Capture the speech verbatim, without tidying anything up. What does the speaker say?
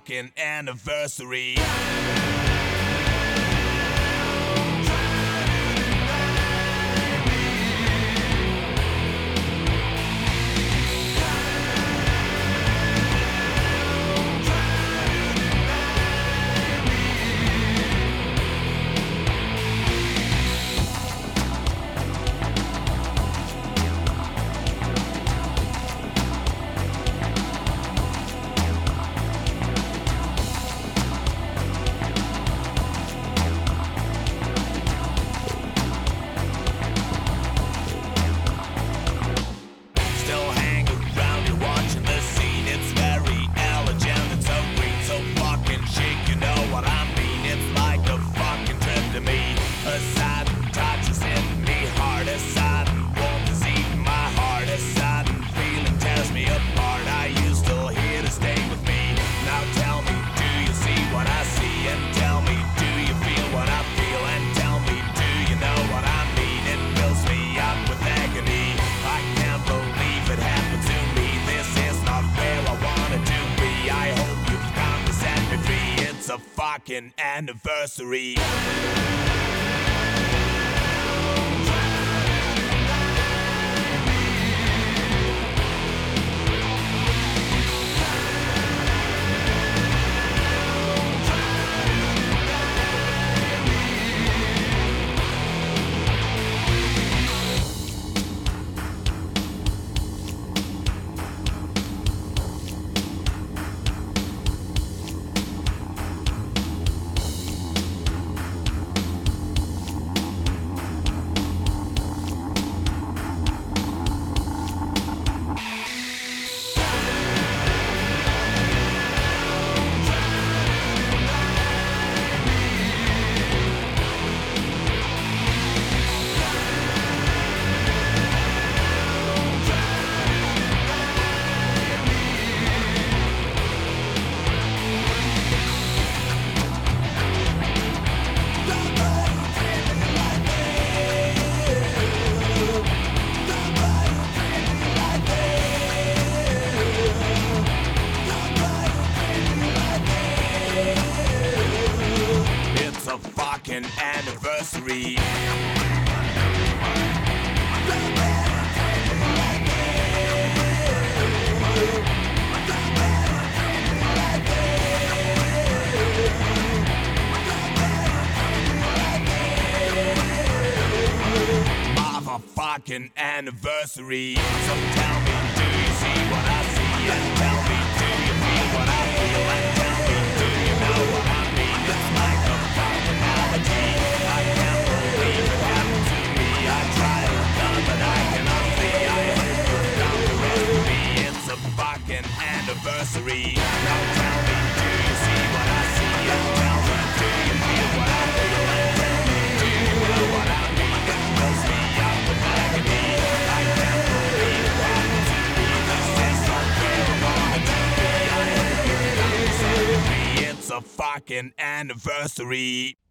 fucking anniversary. A fucking anniversary. Fucking anniversary. Motherfucking anniversary. So tell me, do you see what I see? And tell me, do you feel what I feel? And tell me, do you know what I mean? It's like a fucking melody. I can't believe it happened to me. I try to tell, but I cannot see. I hope you've got the rest of me. It's a fucking anniversary. Now tell me, do you see what I see? And tell me, do you feel what I feel? And tell me, do you know what I mean? It fills me up with agony. I can't believe it happened to me. This is not where I wanna be. I hope you've got the rest of me. It's a fucking anniversary.